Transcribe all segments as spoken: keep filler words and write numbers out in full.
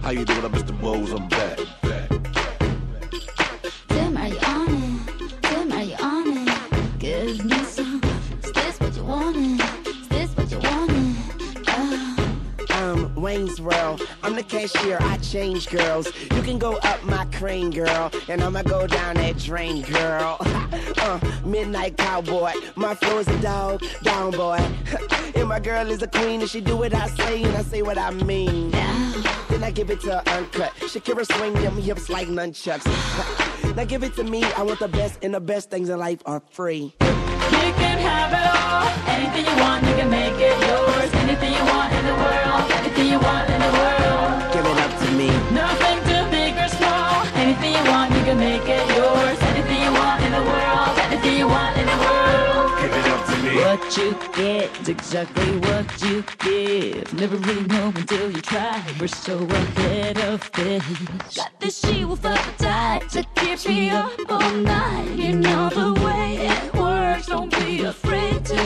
How you doing? I'm mister Bose, I'm back. back. Tim, are you on it? Tim, are you on it? Give me some. Is this what you wanted? Is this what you wanted? Oh. Um, Wayne's World, I'm the cashier, I change girls. You can go up my crane, girl, and I'ma go down that drain, girl. uh, midnight cowboy, my flow is a dog, down boy. And my girl is a queen, and she do what I say, and I say what I mean. Then I give it to her uncut. Shakira swing them hips like nunchucks. Now give it to me, I want the best, and the best things in life are free. You can have it all, anything you want, you can make it yours. Anything you want in the world, anything you want in the world. Give it up to me. Nothing too big or small, anything you want, you can make it yours. Anything you want in the world, anything you want in the world. Give it up to me. What you get is exactly what you give. Never really know until you try. We're so ahead of this. Got this she will fuck tight to keep me up all night. You know the way it works, don't be afraid to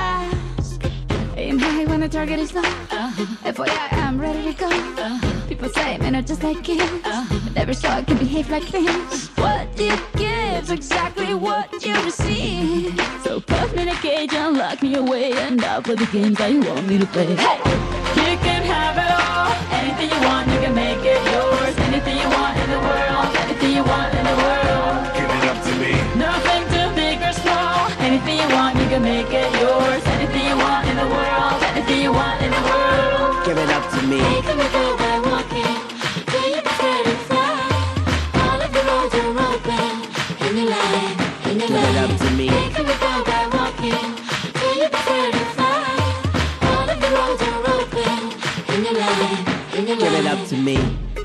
ask. Aim high when the target is low. Uh-huh. F Y I, I'm ready to go. Uh-huh. People say men are just like kids, uh-huh. but never saw it can behave like this. What you give's exactly what you receive. So put me in a cage and lock me away, and I'll play the games that you want me to play. Hey! You can have it all, anything you want, you can make it yours. Anything you want in the world, anything you want in the world. Give it up to me. Nothing too big or small, anything you want, you can make it yours. Anything you want in the world, anything you want in the world. Give it up to me. Hey, come and go by walking. Do you prefer to fly? All of the roads are open. In your line, in your Give it line. up to me. Hey, come and go by walking. Do you prefer to fly? All of the roads are open. In your line, in your line. Give it up to me.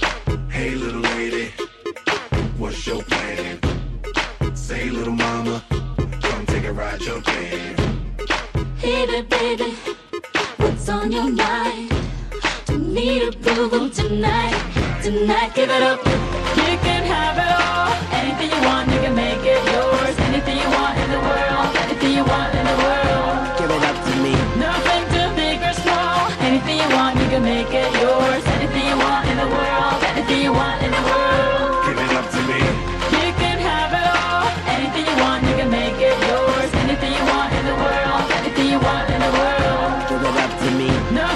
Hey, little lady, what's your plan? Say, little mama, come take a ride, jump in. Hey there, baby, what's on your mind? You need approval tonight, tonight. Give it up. You can have it all, anything you want, you can make it yours. Anything you want in the world, anything you want in the world. Give it up to me. Nothing too big or small, anything you want, you can make it yours. Anything you want in the world, anything you want in the world. Give it up to me. You can have it all, anything you want, you can make it yours. Anything you want in the world, anything you want in the world. Give it up to me. No